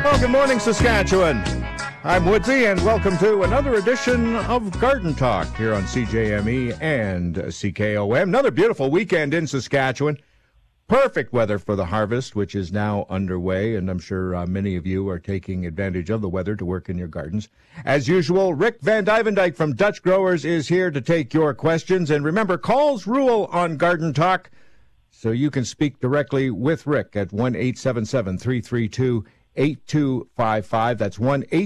Well, good morning, Saskatchewan. I'm Woodsy, and welcome to another edition of Garden Talk here on CJME and CKOM. Another beautiful weekend in Saskatchewan. Perfect weather for the harvest, which is now underway, and I'm sure many of you are taking advantage of the weather to work in your gardens. As usual, Rick Van Dyvendijk from Dutch Growers is here to take your questions. And remember, calls rule on Garden Talk, so you can speak directly with Rick at 1-877-332-8255. That's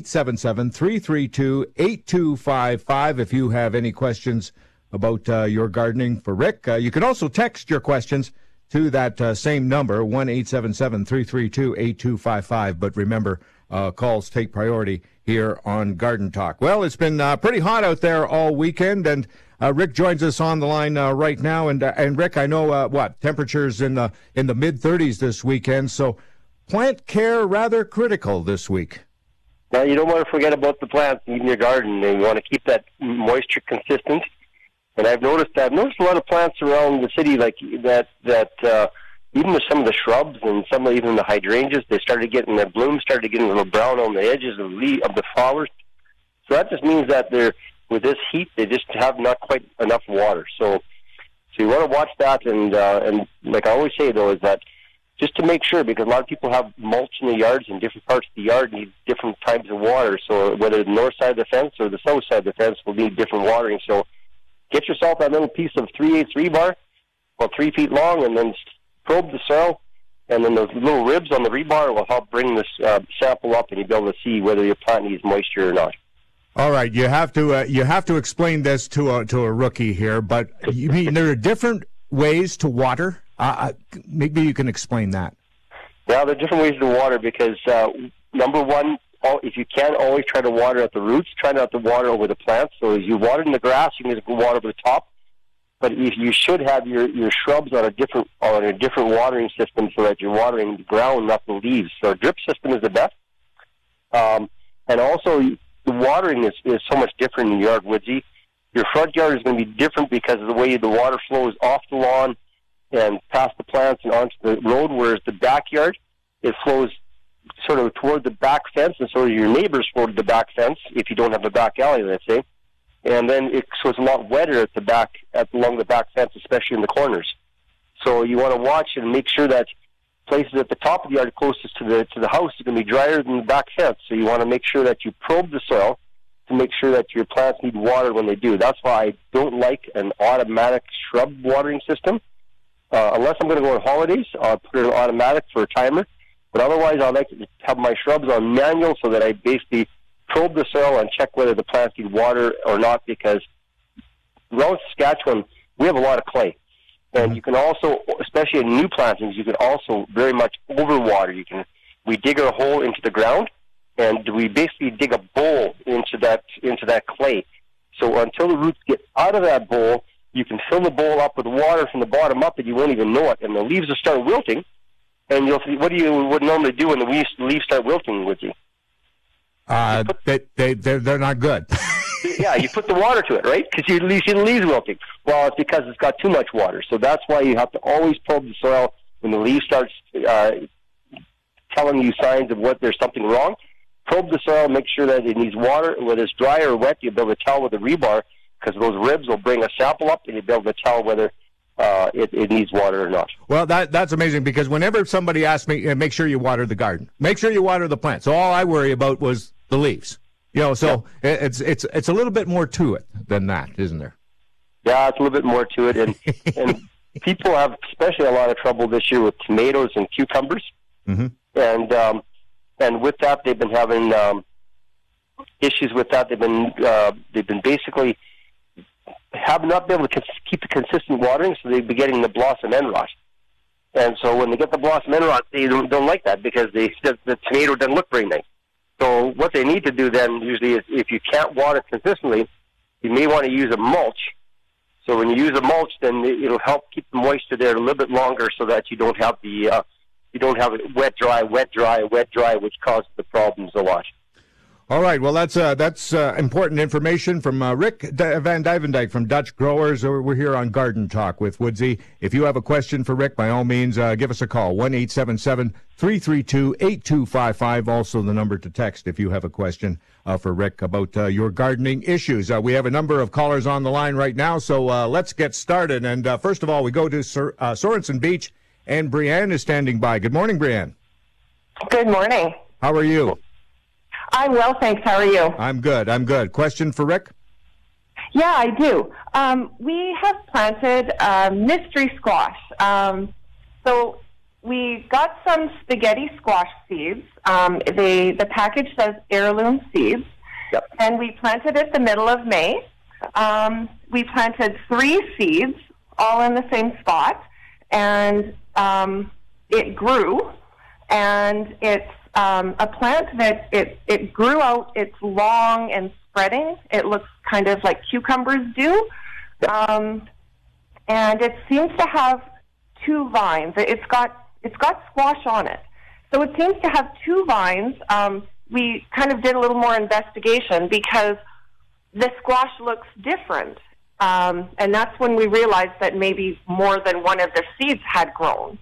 1-877-332-8255 if you have any questions about your gardening for Rick. You can also text your questions to that same number, 1-877-332-8255. But remember, calls take priority here on Garden Talk. Well, it's been pretty hot out there all weekend, and Rick joins us on the line right now. And Rick, I know temperatures in the mid-30s this weekend, so plant care rather critical this week. Now, you don't want to forget about the plants in your garden, and you want to keep that moisture consistent. And I've noticed a lot of plants around the city like that. Even with some of the shrubs and even the hydrangeas, their blooms started getting a little brown on the edges of the flowers. So that just means that with this heat, they just have not quite enough water. So you want to watch that. And like I always say, though, is that just to make sure, because a lot of people have mulch in the yards, and different parts of the yard need different types of water. So whether the north side of the fence or the south side of the fence will need different watering. So get yourself that little piece of 3/8 rebar, about 3 feet long, and then probe the soil, and then those little ribs on the rebar will help bring this sample up, and you'll be able to see whether your plant needs moisture or not. All right, you have to explain this to a rookie here, but you mean there are different ways to water? Maybe you can explain that. Yeah, there are different ways to water because number one, if you can, always try to water at the roots. Try not to water over the plants. So as you water in the grass, you can just water over the top. But if you should have your shrubs on a different watering system, so that you're watering the ground, not the leaves. So a drip system is the best. And also, the watering is so much different in your yard, Woodsy. Your front yard is going to be different because of the way the water flows off the lawn and past the plants and onto the road, whereas the backyard, it flows sort of toward the back fence, and so your neighbors toward the back fence, if you don't have a back alley, let's say. And then so it's a lot wetter at the back, along the back fence, especially in the corners. So you want to watch and make sure that places at the top of the yard closest to the house is going to be drier than the back fence. So you want to make sure that you probe the soil to make sure that your plants need water when they do. That's why I don't like an automatic shrub watering system. Unless I'm going to go on holidays, I'll put it on automatic for a timer. But otherwise, I like to have my shrubs on manual so that I basically probe the soil and check whether the plants need water or not, because around Saskatchewan, we have a lot of clay. And you can also, especially in new plantings, you can also very much overwater. We dig a hole into the ground, and we basically dig a bowl into that clay. So until the roots get out of that bowl, you can fill the bowl up with water from the bottom up, and you won't even know it. And the leaves will start wilting. And you'll see, what you would normally do when the leaves start wilting, would you? They're not good. Yeah, you put the water to it, right? Because you see the leaves wilting. Well, it's because it's got too much water. So that's why you have to always probe the soil when the leaves starts telling you signs of what there's something wrong. Probe the soil, make sure that it needs water. Whether it's dry or wet, you'll be able to tell with the rebar, because those ribs will bring a sample up, and you'll be able to tell whether it needs water or not. Well, that's amazing, because whenever somebody asks me, make sure you water the garden, make sure you water the plants. So all I worry about was the leaves. So it's a little bit more to it than that, isn't there? Yeah, it's a little bit more to it, and people have especially a lot of trouble this year with tomatoes and cucumbers, and with that they've been having issues with that. They've been basically have not been able to keep the consistent watering, so they've been getting the blossom end rot. And so when they get the blossom end rot, they don't like that, because the tomato doesn't look very nice. So what they need to do then usually is, if you can't water consistently, you may want to use a mulch. So when you use a mulch, then it'll help keep the moisture there a little bit longer, so that you don't have it wet dry, which causes the problems a lot. All right. Well, that's important information from Rick Van Dyvendijk from Dutch Growers. We're here on Garden Talk with Woodsy. If you have a question for Rick, by all means, give us a call, 1-877-332-8255. Also the number to text if you have a question for Rick about your gardening issues. We have a number of callers on the line right now, so let's get started. And first of all, we go to Sorensen Beach, and Brianne is standing by. Good morning, Brianne. Good morning. How are you? I'm well, thanks. How are you? I'm good. Question for Rick? Yeah, I do. We have planted mystery squash. So we got some spaghetti squash seeds. The package says heirloom seeds. Yep. And we planted it the middle of May. We planted 3 seeds, all in the same spot. And it grew. And it's a plant that it grew out. It's long and spreading. It looks kind of like cucumbers do. And it seems to have 2 vines. It's got squash on it. So it seems to have 2 vines. We kind of did a little more investigation because the squash looks different. And that's when we realized that maybe more than one of the seeds had grown.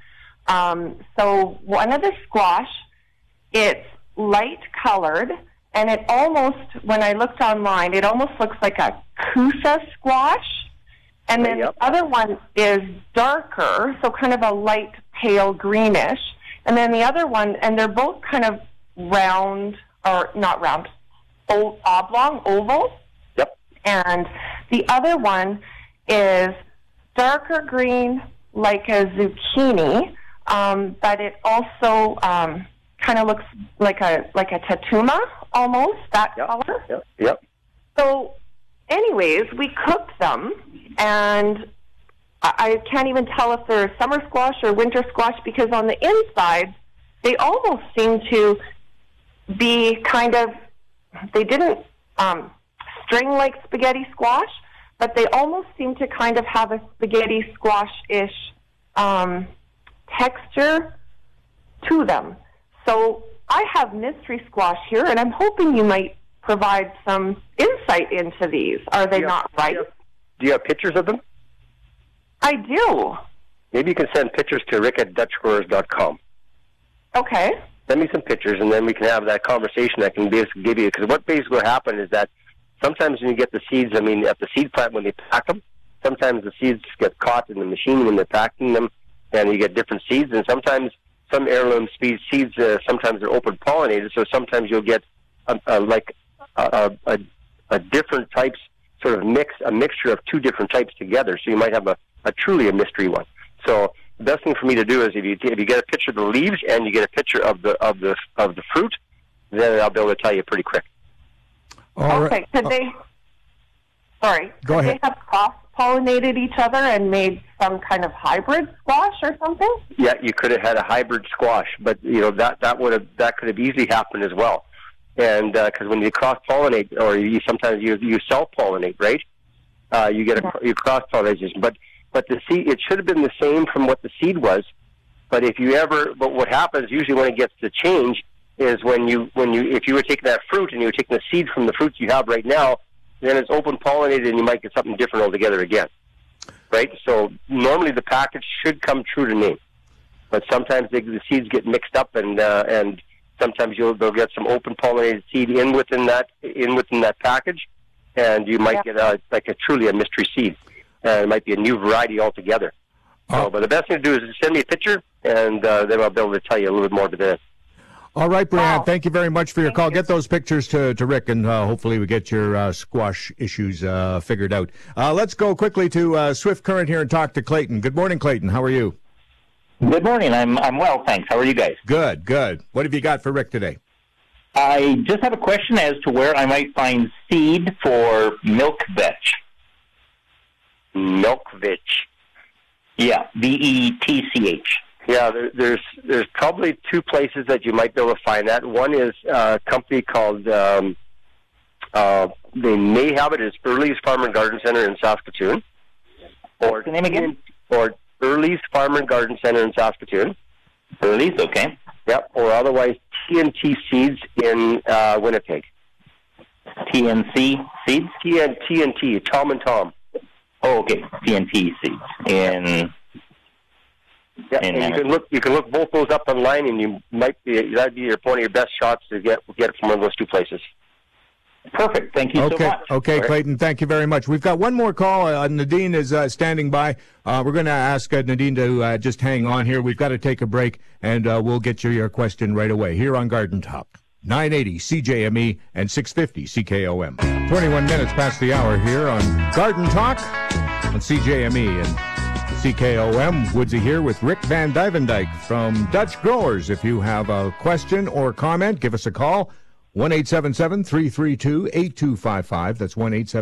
So one of the squash, it's light colored, and it almost, when I looked online, it almost looks like a Kusa squash. And then the other one is darker, so kind of a light pale greenish. And then the other one, and they're both kind of round, or not round, oblong, oval. Yep. And the other one is darker green, like a zucchini, but it also kind of looks like a tatuma, almost, that color. Yep. So, anyways, we cooked them, and I can't even tell if they're summer squash or winter squash, because on the inside, they almost seem to be kind of, they didn't string like spaghetti squash, but they almost seem to kind of have a spaghetti squash-ish texture to them. So I have mystery squash here, and I'm hoping you might provide some insight into these. Are they not right? Do you have pictures of them? I do. Maybe you can send pictures to rick@dutchgrowers.com. Okay. Send me some pictures, and then we can have that conversation. I can basically give you, because what basically will happen is that sometimes when you get the seeds, I mean, at the seed plant when they pack them, sometimes the seeds get caught in the machine when they're packing them, and you get different seeds, and sometimes some heirloom seeds, sometimes they're open pollinated, so sometimes you'll get a different types, sort of a mixture of 2 different types together. So you might have a truly a mystery one. So the best thing for me to do is if you get a picture of the leaves and you get a picture of the fruit, then I'll be able to tell you pretty quick. Okay. Could they? Sorry. Go ahead. They have cross-pollinated each other and made some kind of hybrid squash or something? Yeah, you could have had a hybrid squash, but that could have easily happened as well. And because when you cross-pollinate, or sometimes you self-pollinate, right? You get you cross-pollination, but the seed, it should have been the same from what the seed was. But but what happens usually when it gets to change is if you were taking that fruit and you were taking the seed from the fruit you have right now, then it's open pollinated and you might get something different altogether again, right? So normally the package should come true to name, but sometimes the seeds get mixed up, and sometimes they'll get some open pollinated seed in within that package, and you might get truly a mystery seed. It might be a new variety altogether. But the best thing to do is send me a picture, and then I'll be able to tell you a little bit more about it. All right, Brianne, thank you very much for your call. Get those pictures to Rick, and hopefully we get your squash issues figured out. Let's go quickly to Swift Current here and talk to Clayton. Good morning, Clayton. How are you? Good morning. I'm well, thanks. How are you guys? Good. What have you got for Rick today? I just have a question as to where I might find seed for milk vetch. Milk vetch. Yeah, VETCH. Yeah, there's probably 2 places that you might be able to find that. One is a company called, they may have it as Early's Farm and Garden Center in Saskatoon. What's the name again? Or Early's Farm and Garden Center in Saskatoon. Early's, okay. Yep, or otherwise TNT Seeds in Winnipeg. TNC seeds? TNT, Tom and Tom. Oh, okay. TNT seeds. And you can look both those up online, and that'd be one of your best shots to get it from one of those two places. Perfect. Thank you so much. Okay, Clayton, thank you very much. We've got one more call. Nadine is standing by. We're going to ask Nadine to just hang on here. We've got to take a break, and we'll get you your question right away here on Garden Talk. 980 CJME and 650 CKOM. 21 minutes past the hour here on Garden Talk on CJME and CKOM. Woodsy here with Rick Van Dyvendyke from Dutch Growers. If you have a question or comment, give us a call. 1-877-332-8255. That's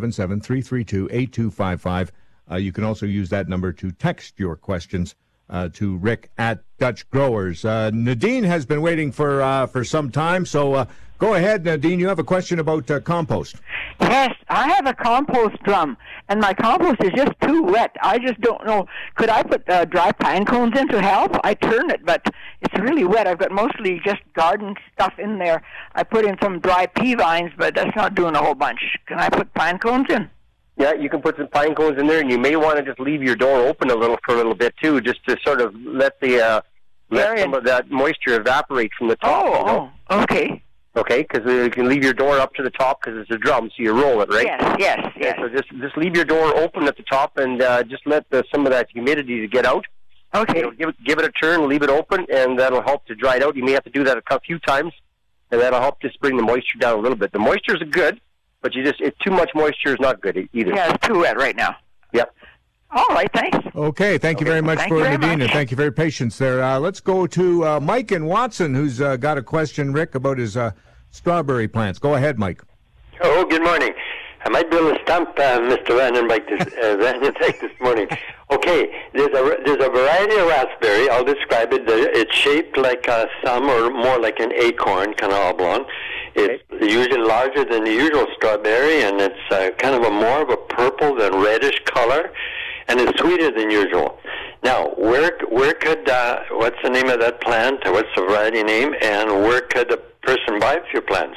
1-877-332-8255. You can also use that number to text your questions to Rick at Dutch Growers. Nadine has been waiting for some time, so go ahead, Nadine. You have a question about compost. Yes, I have a compost drum, and my compost is just too wet. I just don't know. Could I put dry pine cones in to help? I turn it, but it's really wet. I've got mostly just garden stuff in there. I put in some dry pea vines, but that's not doing a whole bunch. Can I put pine cones in? Yeah, you can put some pine cones in there, and you may want to just leave your door open for a little bit too, just to sort of let some of that moisture evaporate from the top. Okay. Okay, because you can leave your door up to the top because it's a drum, so you roll it, right? Yes. So just leave your door open at the top and just let some of that humidity get out. Okay. Give it a turn, leave it open, and that'll help to dry it out. You may have to do that a few times, and that'll help just bring the moisture down a little bit. The moistures are good, but too much moisture is not good either. Yeah, it's too wet right now. Yep. All right, thanks. Okay, thank you very much for Nadine, and thank you for your patience there. Let's go to Mike in Watson, who's got a question, Rick, about his strawberry plants. Go ahead, Mike. Oh, good morning. I might be able to stump Mr. Vandendyke this morning. Okay, there's a variety of raspberry. I'll describe it. It's shaped like some, or more like an acorn, kind of oblong. It's usually larger than the usual strawberry, and it's kind of more of a purple than reddish color, and it's sweeter than usual. Now, where could what's the name of that plant? What's the variety name? And where could a person buy a few plants?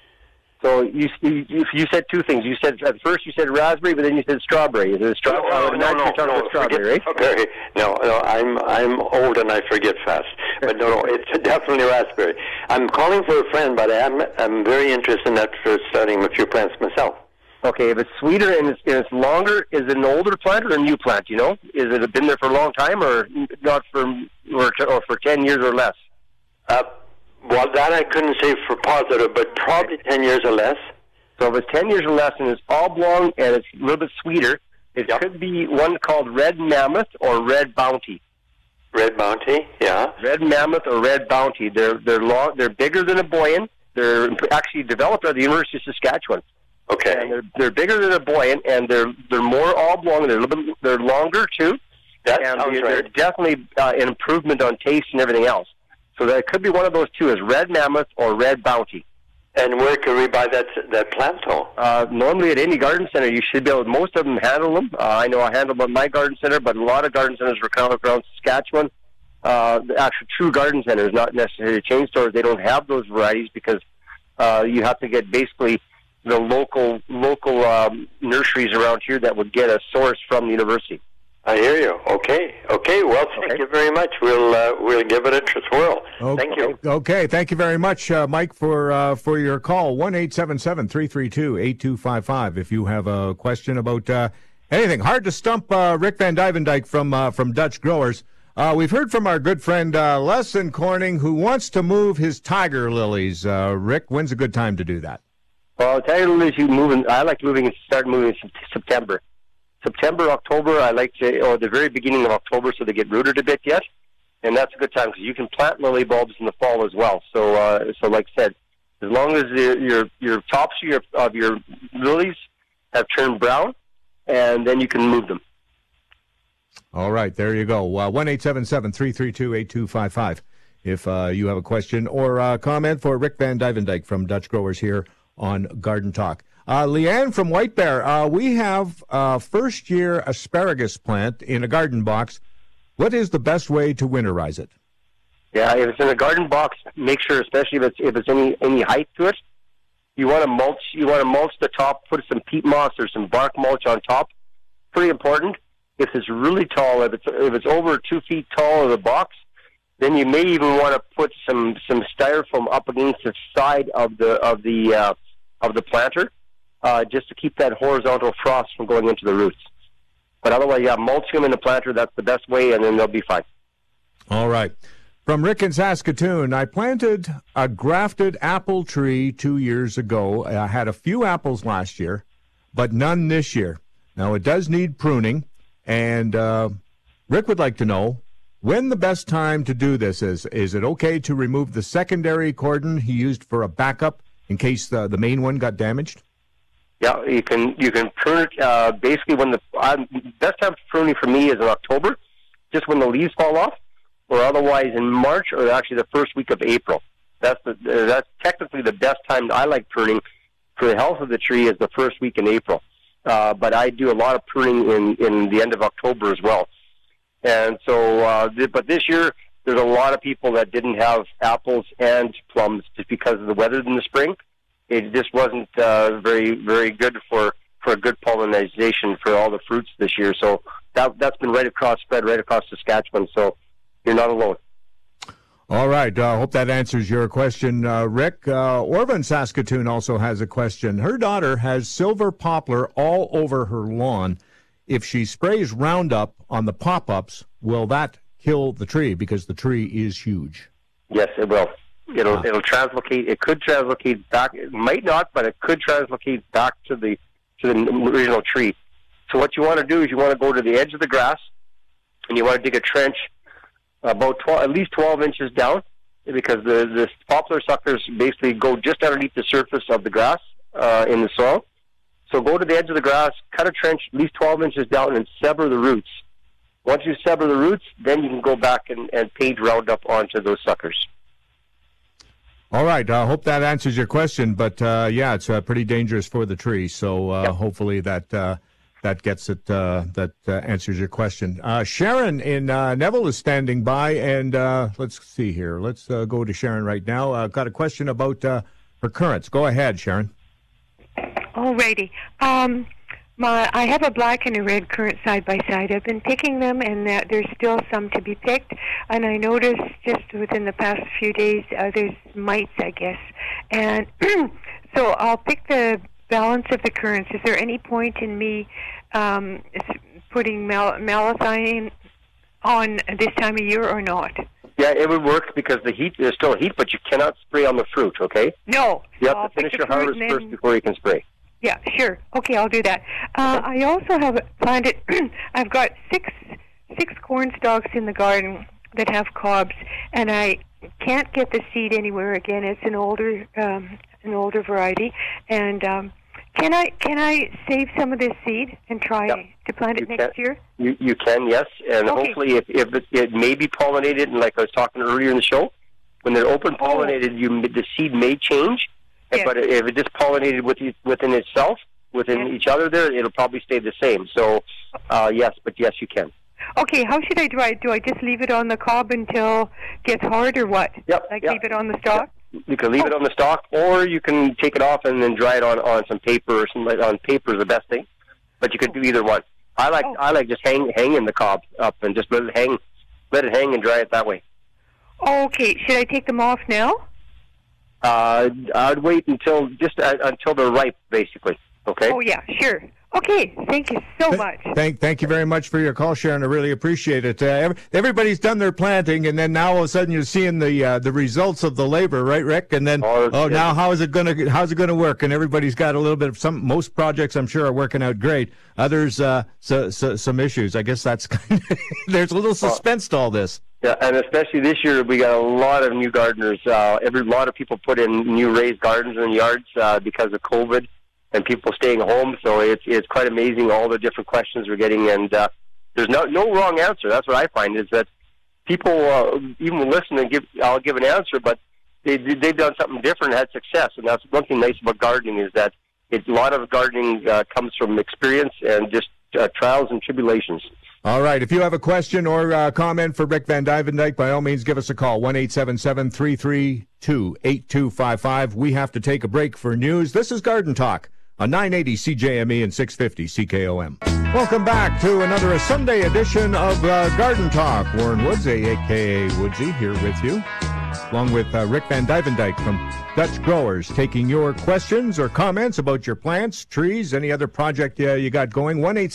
So you said two things. You said at first you said raspberry, but then you said strawberry. Is it strawberry? No, strawberry, right? Okay. No, I'm old and I forget fast. But no, it's definitely raspberry. I'm calling for a friend, but I'm very interested in that for starting a few plants myself. Okay, if it's sweeter and it's longer, is it an older plant or a new plant? You know, is it been there for a long time or not or for 10 years or less? Well, that I couldn't say for positive, but probably 10 years or less. So if it's 10 years or less and it's oblong and it's a little bit sweeter, it could be one called Red Mammoth or Red Bounty. Red Bounty, yeah. Red Mammoth or Red Bounty. They're bigger than a Boyan. They're actually developed at the University of Saskatchewan. Okay. And they're bigger than a Boyan, and they're more oblong. They're longer too. That sounds right. They're definitely an improvement on taste and everything else. So that could be one of those two, is Red Mammoth or Red Bounty. And where can we buy that plant, though? Normally at any garden center, you should be able. Most of them handle them. I know I handle them at my garden center, but a lot of garden centers around Saskatchewan, the actual true garden centers, not necessarily chain stores, they don't have those varieties because you have to get basically the local nurseries around here that would get a source from the university. I hear you. Okay. Well, thank you very much. We'll give it a swirl. Okay. Thank you. Okay. Thank you very much, Mike, for your call. 1-877-332-8255. If you have a question about anything, hard to stump Rick Van Dyvendyke from Dutch Growers. We've heard from our good friend Les in Corning, who wants to move his tiger lilies. Rick, when's a good time to do that? Well, tiger lilies, I like start moving in September. September, October, I like to, or the very beginning of October, so they get rooted a bit yet, and that's a good time because you can plant lily bulbs in the fall as well. So like I said, as long as your tops of your lilies have turned brown, and then you can move them. All right, there you go. 1-877-332-8255. If you have a question or comment for Rick Van Dyvendyke from Dutch Growers here on Garden Talk. Leanne from White Bear, we have a first-year asparagus plant in a garden box. What is the best way to winterize it? Yeah, if it's in a garden box, make sure, especially if it's any height to it, You want to mulch. You want to mulch the top. Put some peat moss or some bark mulch on top. Pretty important. If it's really tall, if it's over 2 feet tall of the box, then you may even want to put some styrofoam up against the side of the planter, just to keep that horizontal frost from going into the roots. But otherwise, yeah, mulching them in the planter, that's the best way, and then they'll be fine. All right. From Rick in Saskatoon, I planted a grafted apple tree 2 years ago. I had a few apples last year, but none this year. Now, it does need pruning, and Rick would like to know when the best time to do this is. Is it okay to remove the secondary cordon he used for a backup in case the main one got damaged? Yeah, you can prune it. Basically, when the best time for pruning for me is in October, just when the leaves fall off, or otherwise in March, or actually the first week of April. That's technically the best time I like pruning for the health of the tree is the first week in April. But I do a lot of pruning in the end of October as well. And so, but this year there's a lot of people that didn't have apples and plums just because of the weather in the spring. It just wasn't very, very good for a good pollination for all the fruits this year. So that's been spread right across Saskatchewan. So you're not alone. All right. I hope that answers your question, Rick. Orvin, Saskatoon, also has a question. Her daughter has silver poplar all over her lawn. If she sprays Roundup on the pop-ups, will that kill the tree? Because the tree is huge. Yes, it will. It'll translocate. It could translocate back. It might not, but it could translocate back to the original tree. So what you want to do is you want to go to the edge of the grass, and you want to dig a trench about at least 12 inches down, because the poplar suckers basically go just underneath the surface of the grass in the soil. So go to the edge of the grass, cut a trench at least 12 inches down, and sever the roots. Once you sever the roots, then you can go back and paint Roundup onto those suckers. All right. I hope that answers your question. But, yeah, it's pretty dangerous for the tree. So hopefully that gets it, that answers your question. Sharon in Neville is standing by. And let's see here. Let's go to Sharon right now. Got a question about her currants. Go ahead, Sharon. Alrighty. I have a black and a red currant side by side. I've been picking them, and there's still some to be picked. And I noticed just within the past few days, there's mites, I guess. And so I'll pick the balance of the currants. Is there any point in me putting malathion on this time of year or not? Yeah, it would work because there's still heat, but you cannot spray on the fruit, okay? No. You have to finish your harvest first before you can spray. Yeah, sure. Okay, I'll do that. I also have planted, I've got six corn stalks in the garden that have cobs, and I can't get the seed anywhere again. It's an older variety. And can I save some of this seed and try to plant it next year? You can, yes. And hopefully if it may be pollinated, and like I was talking earlier in the show, when they're open pollinated, the seed may change. Yes. But if it just pollinated within itself, within each other there, it'll probably stay the same. So, yes, you can. Okay, how should I do it? Do I just leave it on the cob until it gets hard, or what? Leave it on the stalk? Yep. You can leave it on the stalk, or you can take it off and then dry it on some paper, or something. On paper is the best thing. But you can do either one. I like just hanging the cob up and just let it hang and dry it that way. Okay, should I take them off now? I'd wait until they're ripe, basically. Okay. Oh yeah, sure. Okay, thank you so much. Thank you very much for your call, Sharon. I really appreciate it. Everybody's done their planting, and then now all of a sudden you're seeing the results of the labor, right, Rick? And then now how's it gonna work? And everybody's got a little bit of most projects I'm sure are working out great. Others some issues. I guess that's there's a little suspense to all this. Yeah, and especially this year, we got a lot of new gardeners. A lot of people put in new raised gardens in yards because of COVID and people staying home. So it's quite amazing all the different questions we're getting, and there's no wrong answer. That's what I find is that people even listen and I'll give an answer, but they've done something different and had success. And that's one thing nice about gardening is that a lot of gardening comes from experience and just trials and tribulations. All right. If you have a question or comment for Rick Van Dyke, by all means, give us a call, 1-877-332-8255. We have to take a break for news. This is Garden Talk on 980 CJME and 650 CKOM. Welcome back to another Sunday edition of Garden Talk. Warren Woods, a.k.a. Woodsy, here with you, along with Rick Van Dyke from Dutch Growers, taking your questions or comments about your plants, trees, any other project you got going.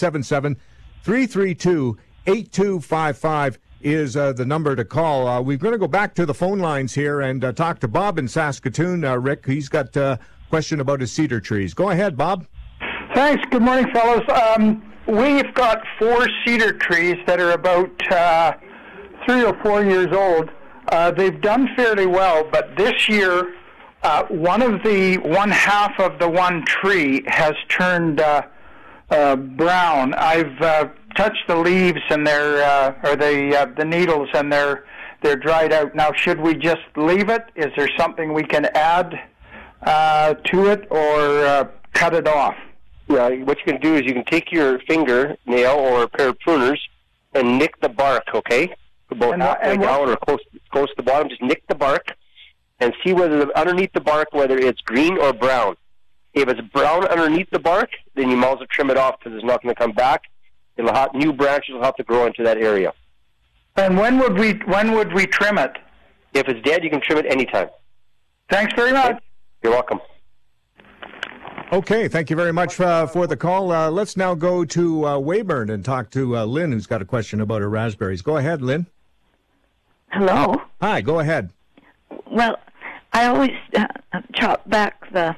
1-877-332-8255 is the number to call. We're going to go back to the phone lines here and talk to Bob in Saskatoon. Rick, he's got a question about his cedar trees. Go ahead, Bob. Thanks. Good morning, fellows. We've got 4 cedar trees that are about 3 or 4 years old. They've done fairly well, but this year, one half of the one tree has turned brown. I've touched the leaves and the needles, and they're dried out. Now, should we just leave it? Is there something we can add to it, or cut it off? Yeah, what you can do is you can take your fingernail or a pair of pruners and nick the bark, okay? About halfway down or close to the bottom, just nick the bark and see whether underneath the bark, whether it's green or brown. If it's brown underneath the bark, then you might as well trim it off because it's not going to come back. New branches will have to grow into that area. And when would we trim it? If it's dead, you can trim it anytime. Thanks very much. Okay. You're welcome. Okay, thank you very much for the call. Let's now go to Weyburn and talk to Lynn, who's got a question about her raspberries. Go ahead, Lynn. Hello. Hi, go ahead. Well, I always chop back the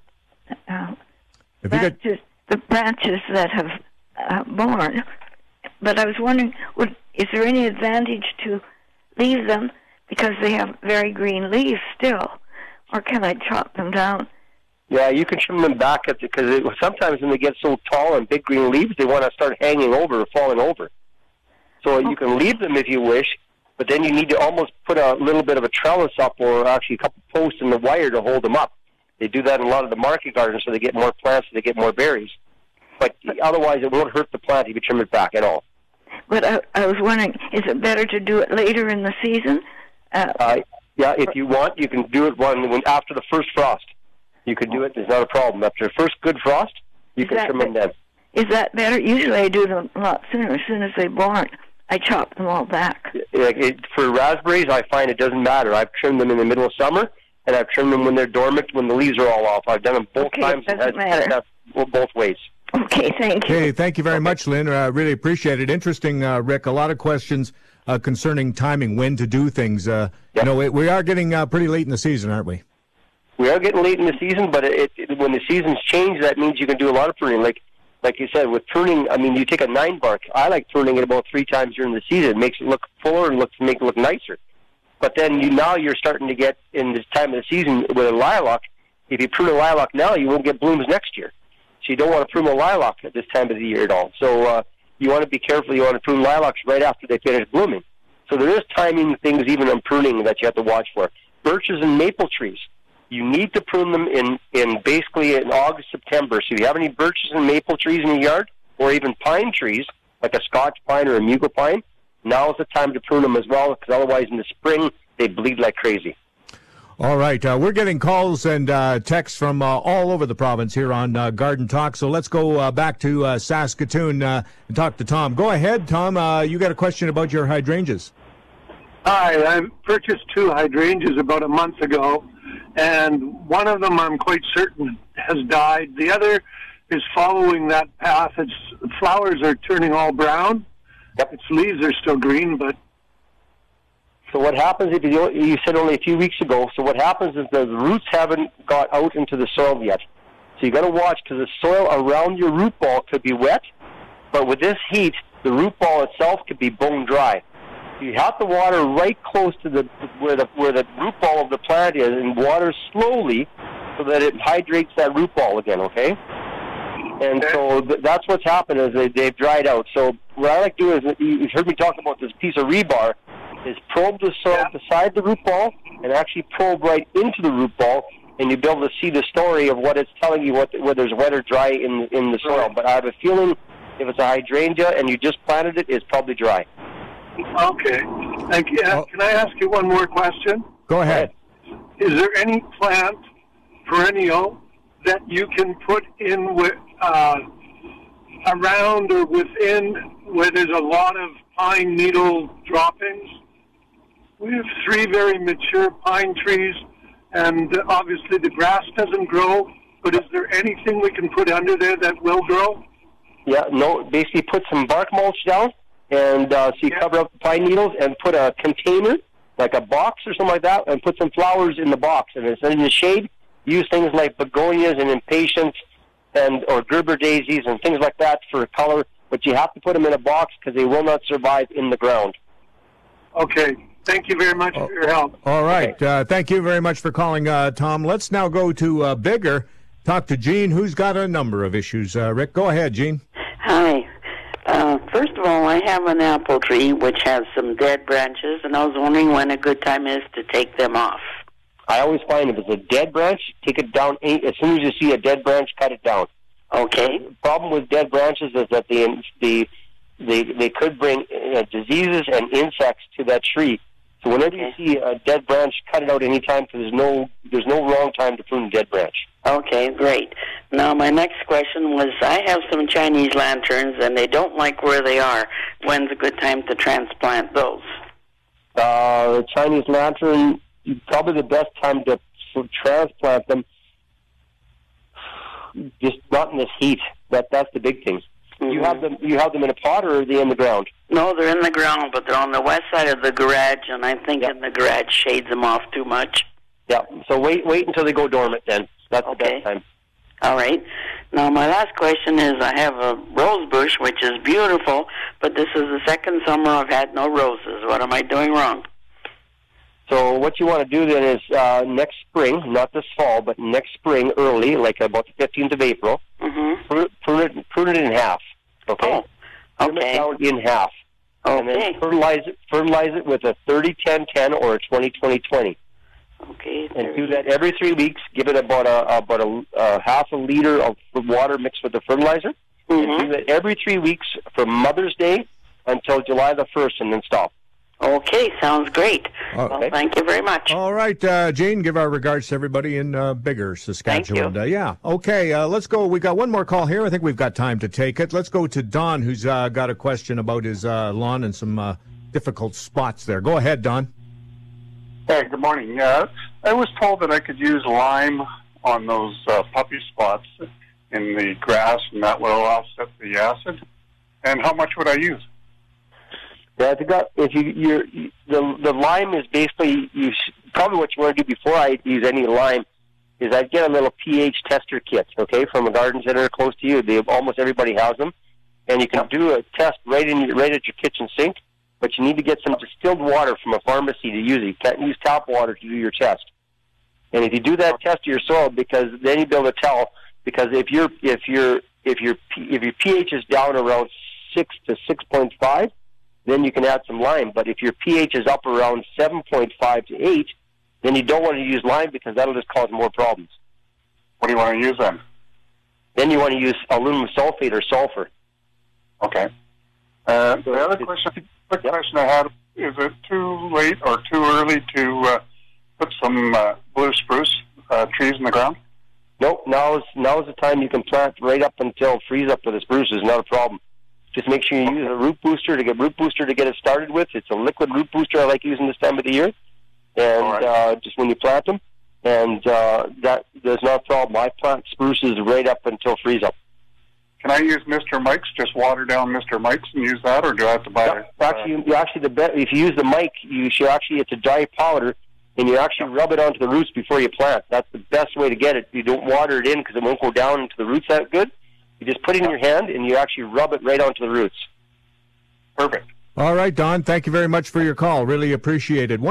branches that have borne, but I was wondering, is there any advantage to leave them because they have very green leaves still, or can I chop them down? Yeah, you can trim them back because sometimes when they get so tall and big green leaves, they want to start hanging over or falling over. So you can leave them if you wish, but then you need to almost put a little bit of a trellis up or actually a couple posts in the wire to hold them up. They do that in a lot of the market gardens so they get more plants and they get more berries. But otherwise, it won't hurt the plant if you trim it back at all. But I was wondering, is it better to do it later in the season? Yeah, if you want, you can do it when after the first frost. You could do it. There's not a problem. After the first good frost, you can trim them then. Is that better? Usually I do them a lot sooner. As soon as they born, I chop them all back. For raspberries, I find it doesn't matter. I've trimmed them in the middle of summer, and I've trimmed them when they're dormant, when the leaves are all off. I've done them both times. It doesn't matter. Both ways. Okay, thank you. Okay, thank you very much, Lynn. Really appreciate it. Interesting, Rick. A lot of questions concerning timing, when to do things. You know, we are getting pretty late in the season, aren't we? We are getting late in the season, but when the seasons change, that means you can do a lot of pruning. Like you said, with pruning, I mean, you take a 9-bark. I like pruning it about 3 times during the season. It makes it look fuller and make it look nicer. But then you're starting to get in this time of the season with a lilac. If you prune a lilac now, you won't get blooms next year. So you don't want to prune a lilac at this time of the year at all. So you want to be careful. You want to prune lilacs right after they finish blooming. So there is timing things even on pruning that you have to watch for. Birches and maple trees, you need to prune them in basically in August, September. So if you have any birches and maple trees in your yard, or even pine trees, like a Scotch pine or a Mugo pine, now is the time to prune them as well, because otherwise in the spring, they bleed like crazy. All right. We're getting calls and texts from all over the province here on Garden Talk. So let's go back to Saskatoon and talk to Tom. Go ahead, Tom. You got a question about your hydrangeas. Hi. I purchased 2 hydrangeas about a month ago, and one of them I'm quite certain has died. The other is following that path. Its flowers are turning all brown. Yep. Its leaves are still green, but... So what happens if you said only a few weeks ago, so what happens is the roots haven't got out into the soil yet. So you got to watch, because the soil around your root ball could be wet, but with this heat, the root ball itself could be bone dry. You have to water right close to where the root ball of the plant is, and water slowly so that it hydrates that root ball again, okay? And so that's what's happened is they've dried out. So what I like to do is, you've heard me talk about this piece of rebar, is probe the soil beside the root ball and actually probe right into the root ball, and you'll be able to see the story of what it's telling you, whether it's wet or dry in the soil. But I have a feeling If it's a hydrangea and you just planted it, it's probably dry. Okay. Thank you. Can I ask you one more question? Go ahead. Is there any plant, perennial, that you can put in with around or within where there's a lot of pine needle droppings? We have 3 very mature pine trees, and obviously the grass doesn't grow, but is there anything we can put under there that will grow? Yeah, no, basically put some bark mulch down, and so you cover up the pine needles and put a container, like a box or something like that, and put some flowers in the box. And it's in the shade, use things like begonias and impatiens or Gerber daisies and things like that for color, but you have to put them in a box because they will not survive in the ground. Okay. Thank you very much for your help. All right. Thank you very much for calling, Tom. Let's now go to Bigger. Talk to Gene, who's got a number of issues. Rick, go ahead, Gene. Hi. First of all, I have an apple tree which has some dead branches, and I was wondering when a good time is to take them off. I always find if it's a dead branch, take it down. As soon as you see a dead branch, cut it down. Okay. The problem with dead branches is that they could bring diseases and insects to that tree. So whenever you see a dead branch, cut it out anytime, because there's no wrong time to prune a dead branch. Okay, great. Now, my next question was, I have some Chinese lanterns, and they don't like where they are. When's a good time to transplant those? Chinese lantern, probably the best time to transplant them, just not in this heat. That's the big thing. Mm-hmm. You have them in a pot, or are they in the ground? No, they're in the ground, but they're on the west side of the garage, and I think in the garage shades them off too much. Yeah, so wait until they go dormant then. That's the best time. All right. Now, my last question is, I have a rose bush, which is beautiful, but this is the second summer I've had no roses. What am I doing wrong? So what you want to do then is next spring, not this fall, but next spring early, like about the 15th of April, prune it in half. Okay? Prune it down in half. And then fertilize it with a 30-10-10 or a 20-20-20. Okay. And do that every 3 weeks. Give it about a half a liter of water mixed with the fertilizer. And do that every 3 weeks from Mother's Day until July the 1st, and then stop. Okay, sounds great. Okay. Well, thank you very much. All right, Gene, give our regards to everybody in Bigger, Saskatchewan. Thank you. Yeah, okay, let's go. We got one more call here. I think we've got time to take it. Let's go to Don, who's got a question about his lawn and some difficult spots there. Go ahead, Don. Hey, good morning. I was told that I could use lime on those puppy spots in the grass, and that will offset the acid. And how much would I use? Yeah, the lime is basically probably what you want to do before I use any lime is I'd get a little pH tester kit, okay, from a garden center close to you. Almost everybody has them, and you can do a test right at your kitchen sink. But you need to get some distilled water from a pharmacy to use it. You can't use tap water to do your test. And if you do that test of your soil, because then you'll be able to tell. Because if your pH is down around 6 to 6.5, then you can add some lime. But if your pH is up around 7.5 to 8, then you don't want to use lime because that'll just cause more problems. What do you want to use then? Then you want to use aluminum sulfate or sulfur. Okay. The other question I had, is it too late or too early to put some blue spruce trees in the ground? Nope. Now's the time you can plant right up until freeze up for the spruce is not a problem. Just make sure you use a root booster to get it started with. It's a liquid root booster I like using this time of the year, and just when you plant them, and there's no problem. I plant spruces right up until freeze up. Can I use Mr. Mike's? Just water down Mr. Mike's and use that, or do I have to buy it? If you use the Mike, you should actually, it's a dry powder, and you actually rub it onto the roots before you plant. That's the best way to get it. You don't water it in because it won't go down into the roots that good. You just put it in your hand, and you actually rub it right onto the roots. Perfect. All right, Don, thank you very much for your call. Really appreciate it.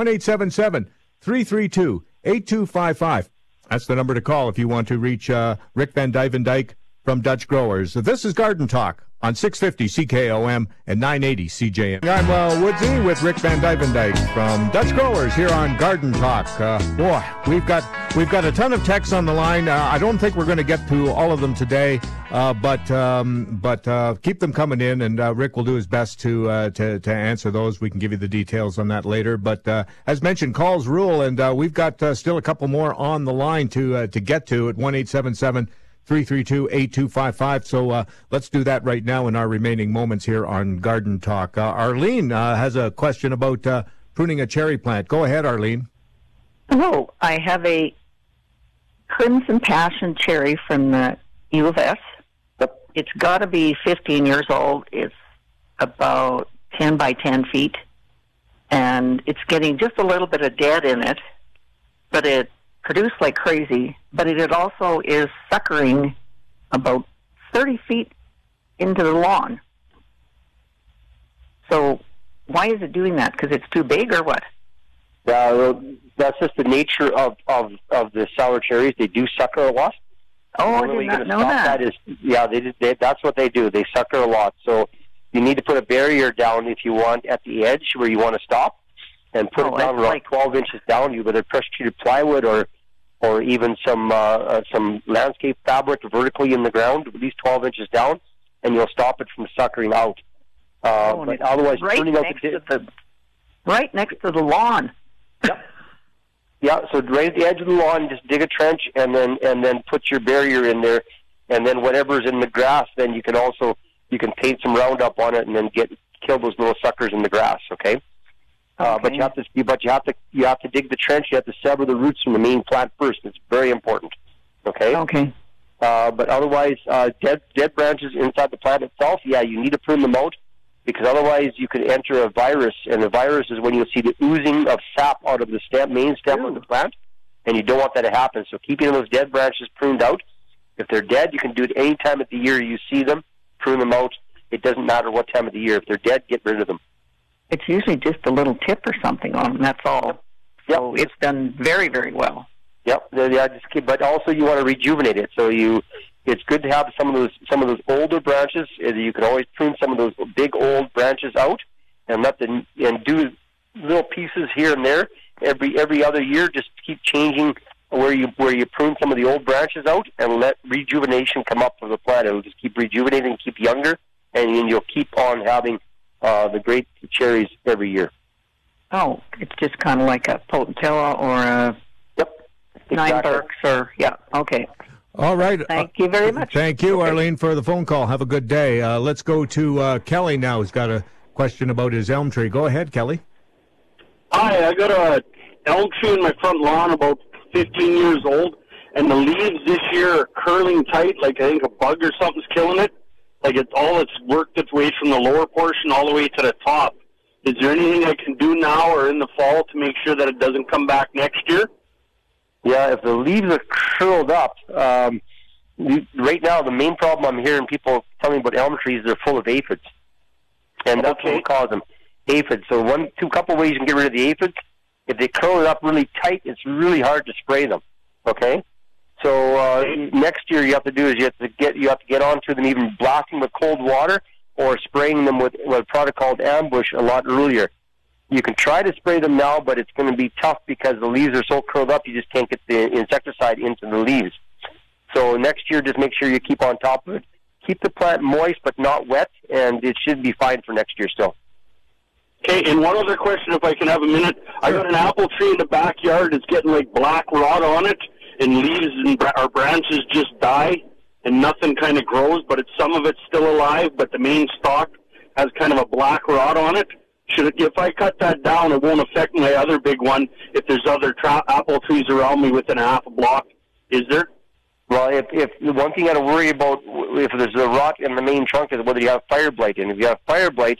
1-877-332-8255. That's the number to call if you want to reach Rick Van Dyven Dyke from Dutch Growers. This is Garden Talk on 650 CKOM and 980 CJM. I'm Woodsy with Rick Van Dyvendijk from Dutch Growers here on Garden Talk. Boy, we've got a ton of texts on the line. I don't think we're going to get to all of them today, but keep them coming in, and Rick will do his best to answer those. We can give you the details on that later. But as mentioned, calls rule, and we've got still a couple more on the line to get to at 1-877-332-8255. So let's do that right now in our remaining moments here on Garden Talk. Arlene has a question about pruning a cherry plant. Go ahead, Arlene. Hello. I have a Crimson Passion cherry from the U of S. It's got to be 15 years old. It's about 10 by 10 feet, and it's getting just a little bit of dead in it, but it produced like crazy. But it also is suckering about 30 feet into the lawn. So why is it doing that? Because it's too big, or what? That's just the nature of the sour cherries. They do sucker a lot. Oh, I did not know that. That's what they do. They sucker a lot. So you need to put a barrier down if you want at the edge where you want to stop, and put it down around 12 inches down. You whether pressure-treated plywood or even some landscape fabric vertically in the ground, at least 12 inches down, and you'll stop it from suckering out. But otherwise, right next to the lawn. Yep. Yeah, so right at the edge of the lawn, just dig a trench and then put your barrier in there, and then whatever's in the grass, then you can paint some Roundup on it and then kill those little suckers in the grass. Okay. But you have to dig the trench. You have to sever the roots from the main plant first. It's very important. Okay. Okay. But otherwise, dead branches inside the plant itself, you need to prune them out, because otherwise you could enter a virus, and the virus is when you'll see the oozing of sap out of the main stem of the plant, and you don't want that to happen. So keeping those dead branches pruned out. If they're dead, you can do it any time of the year you see them. Prune them out. It doesn't matter what time of the year. If they're dead, get rid of them. It's usually just a little tip or something on them. That's all. Yep. So it's done very, very well. Yep. But also you want to rejuvenate it. So it's good to have some of those older branches. You can always prune some of those big old branches out, and do little pieces here and there every other year. Just keep changing where you prune some of the old branches out, and let rejuvenation come up from the plant. It'll just keep rejuvenating, keep younger, and you'll keep on having the great cherries every year. Oh, it's just kind of like a potentilla or a Nine Burks okay. All right. Thank you very much. Thank you, Arlene, for the phone call. Have a good day. Let's go to Kelly now, who's got a question about his elm tree. Go ahead, Kelly. Hi, I got a elm tree in my front lawn about 15 years old, and the leaves this year are curling tight, like I think a bug or something's killing it. Like it's worked its way from the lower portion all the way to the top. Is there anything I can do now or in the fall to make sure that it doesn't come back next year? Yeah, if the leaves are curled up, right now the main problem I'm hearing people tell me about elm trees, they're full of aphids. And that's what will cause them. Aphids. So couple ways you can get rid of the aphids. If they curl it up really tight, it's really hard to spray them. Okay? So next year you have to do is you have to get onto them, even blasting with cold water or spraying them with a product called Ambush a lot earlier. You can try to spray them now, but it's going to be tough because the leaves are so curled up, you just can't get the insecticide into the leaves. So next year, just make sure you keep on top of it. Keep the plant moist but not wet, and it should be fine for next year still. Okay, and one other question, if I can have a minute. I got an apple tree in the backyard. It's getting like black rot on it, and leaves and our branches just die, and nothing kind of grows, but some of it's still alive, but the main stalk has kind of a black rot on it. If I cut that down, it won't affect my other big one if there's other apple trees around me within a half a block, is there? Well, if one thing you got to worry about if there's a rot in the main trunk is whether you have fire blight. And if you have fire blight,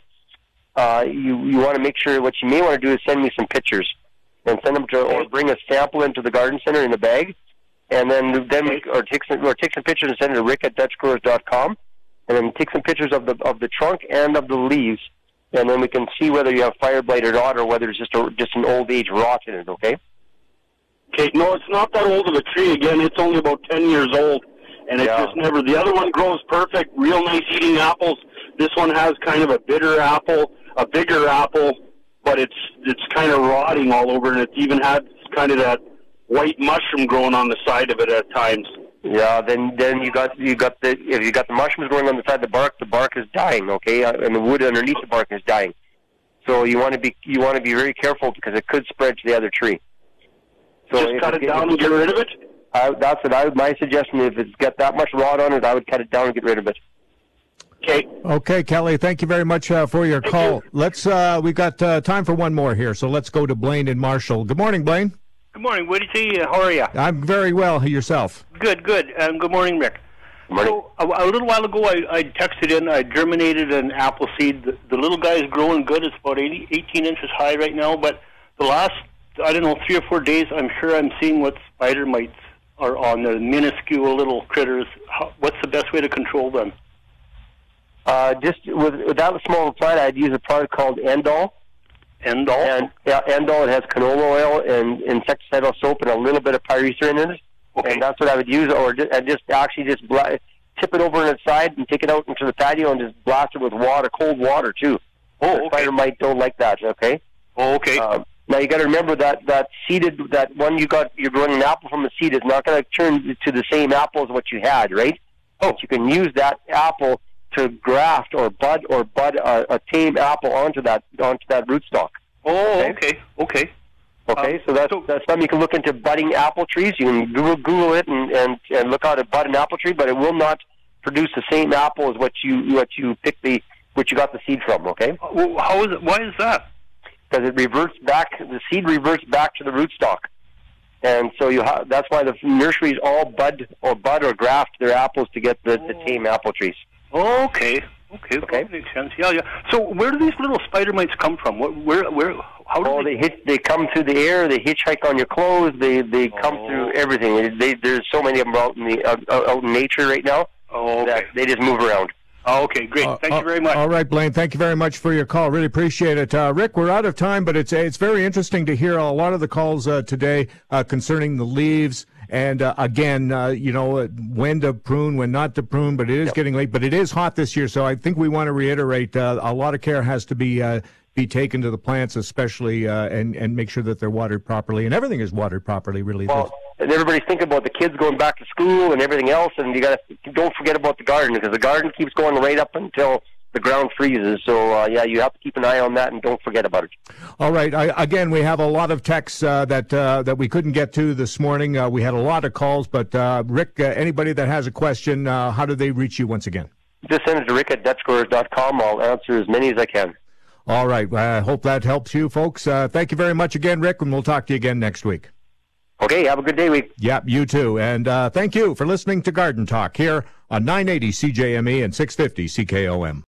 you want to make sure what you may want to do is send me some pictures and send them or bring a sample into the garden center in a bag, and then take some pictures and send it to rick@dutchgrowers.com, and then take some pictures of the trunk and of the leaves. And then we can see whether you have fire blight or not, or whether it's just an old age rot in it. Okay. Okay. No, it's not that old of a tree. Again, it's only about 10 years old, and it just never. The other one grows perfect, real nice eating apples. This one has kind of a bitter apple, a bigger apple, but it's kind of rotting all over, and it's even had kind of that white mushroom growing on the side of it at times. Yeah, then you got the mushrooms growing on the side of the bark is dying, okay, and the wood underneath the bark is dying. So you want to be very careful because it could spread to the other tree. So just cut it down and get rid of it? That's what my suggestion. If it's got that much rot on it, I would cut it down and get rid of it. Okay. Okay, Kelly, thank you very much for your call. Let's we've got time for one more here, so let's go to Blaine in Marshall. Good morning, Blaine. Good morning, Woody. How are you? I'm very well. Yourself? Good. Good morning, Rick. Morning. So a little while ago, I texted in. I germinated an apple seed. The little guy is growing good. It's about 18 inches high right now. But the last, 3 or 4 days, I'm sure I'm seeing what spider mites are on the minuscule little critters. What's the best way to control them? Just with that small plant, I'd use a product called Endol. Endol? And Endol, it has canola oil and insecticidal soap and a little bit of pyrethrin in it. Okay. And that's what I would use, or tip it over on its side and take it out into the patio and just blast it with water, cold water too. Oh, okay. Spider mite don't like that. Okay. Oh, okay. Now you got to remember that one you're growing an apple from a seed is not going to turn to the same apple as what you had, right? Oh, but you can use that apple to graft or bud a tame apple onto that rootstock. Oh, okay. Okay, so that's something you can look into. Budding apple trees. You can Google it and look how to bud an apple tree, but it will not produce the same apple as what you got the seed from. Okay. How is it? Why is that? Because it reverts back. The seed reverts back to the rootstock, and so that's why the nurseries all bud or graft their apples to get the tame apple trees. Okay. That makes sense. Yeah. So where do these little spider mites come from? How do they come through the air. They hitchhike on your clothes. They come through everything. There's so many of them out in nature right now. Oh, okay. That they just move around. Oh, okay, great. Thank you very much. All right, Blaine. Thank you very much for your call. Really appreciate it. Rick, we're out of time, but it's very interesting to hear a lot of the calls today concerning the leaves. And again, when to prune, when not to prune, but it is getting late. But it is hot this year, so I think we want to reiterate a lot of care has to be taken to the plants, especially, and make sure that they're watered properly, and everything is watered properly. Really. Well, and everybody's thinking about the kids going back to school and everything else, and don't forget about the garden, because the garden keeps going right up until the ground freezes. So you have to keep an eye on that and don't forget about it. All right. Again, we have a lot of texts that we couldn't get to this morning. We had a lot of calls, but Rick, anybody that has a question, how do they reach you once again? Just send it to rick@debtgrowers.com. I'll answer as many as I can. All right. I hope that helps you folks. Thank you very much again, Rick, and we'll talk to you again next week. Okay. Have a good day, week. Yep, you too. And thank you for listening to Garden Talk here on 980 CJME and 650 CKOM.